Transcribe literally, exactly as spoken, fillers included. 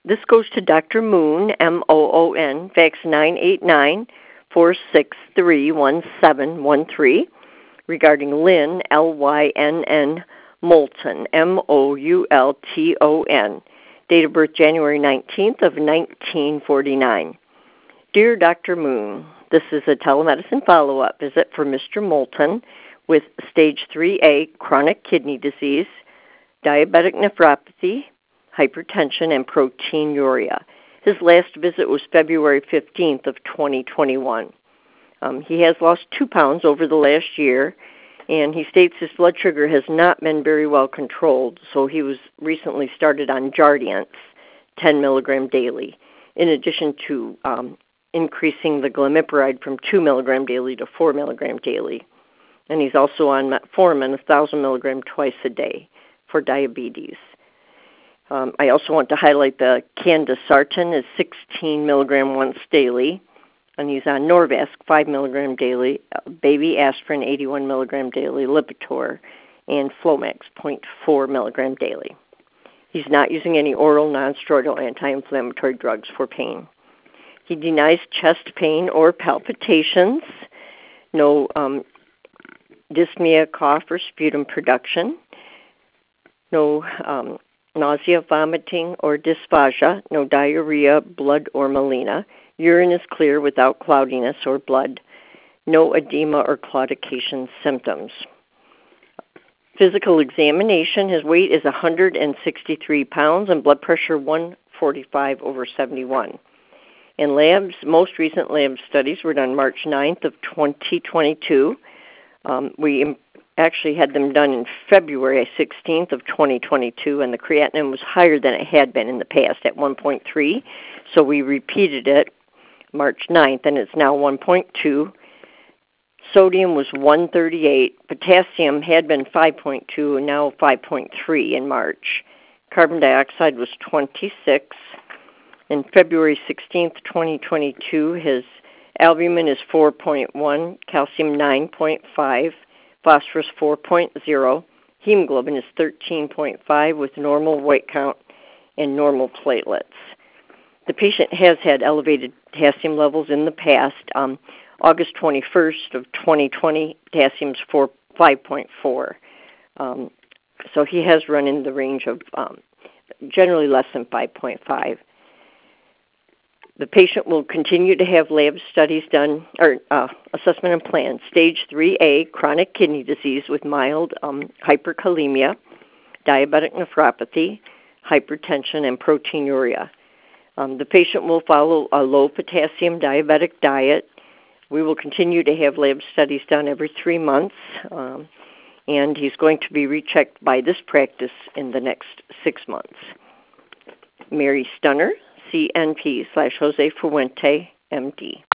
this goes to Doctor Moon, M O O N, fax nine eight nine, four six three, one seven one three, regarding Lynn, L Y N N, Moulton, M O U L T O N, date of birth January nineteenth of nineteen forty-nine. Dear Doctor Moon, this is a telemedicine follow-up visit for Mister Moulton with stage three A chronic kidney disease, diabetic nephropathy, hypertension, and proteinuria. His last visit was February fifteenth of twenty twenty-one. Um, he has lost two pounds over the last year, and he states his blood sugar has not been very well controlled, so he was recently started on Jardiance, ten milligram daily, in addition to um, increasing the glimepiride from two milligram daily to four milligram daily. And he's also on metformin, one thousand milligram twice a day for diabetes. Um, I also want to highlight the Candesartan is sixteen milligram once daily, and he's on Norvasc five milligram daily, uh, baby aspirin eighty-one milligram daily, Lipitor, and Flomax zero point four milligram daily. He's not using any oral nonsteroidal anti-inflammatory drugs for pain. He denies chest pain or palpitations, no um, dyspnea, cough, or sputum production, no um, nausea, vomiting, or dysphagia, no diarrhea, blood, or melena. Urine is clear without cloudiness or blood. No edema or claudication symptoms. Physical examination, his weight is one hundred sixty-three pounds and blood pressure one forty-five over seventy-one. In labs, most recent lab studies were done March ninth of twenty twenty-two. Um, we actually had them done in February sixteenth of twenty twenty-two, and the creatinine was higher than it had been in the past at one point three, so we repeated it March ninth, and it's now one point two. Sodium was one thirty-eight. Potassium had been five point two, and now five point three in March. Carbon dioxide was twenty-six. In February sixteenth, twenty twenty-two, his albumin is four point one, calcium nine point five, phosphorus four point zero, hemoglobin is thirteen point five with normal white count and normal platelets. The patient has had elevated potassium levels in the past. Um, August twenty-first of twenty twenty, potassium is five point four. Um, so he has run in the range of um, generally less than five point five. The patient will continue to have lab studies done, or uh, assessment and plan. Stage three A, chronic kidney disease with mild um, hyperkalemia, diabetic nephropathy, hypertension, and proteinuria. Um, the patient will follow a low-potassium diabetic diet. We will continue to have lab studies done every three months, um, and he's going to be rechecked by this practice in the next six months. Mary Stunner, C N P slash Jose Fuente, M D.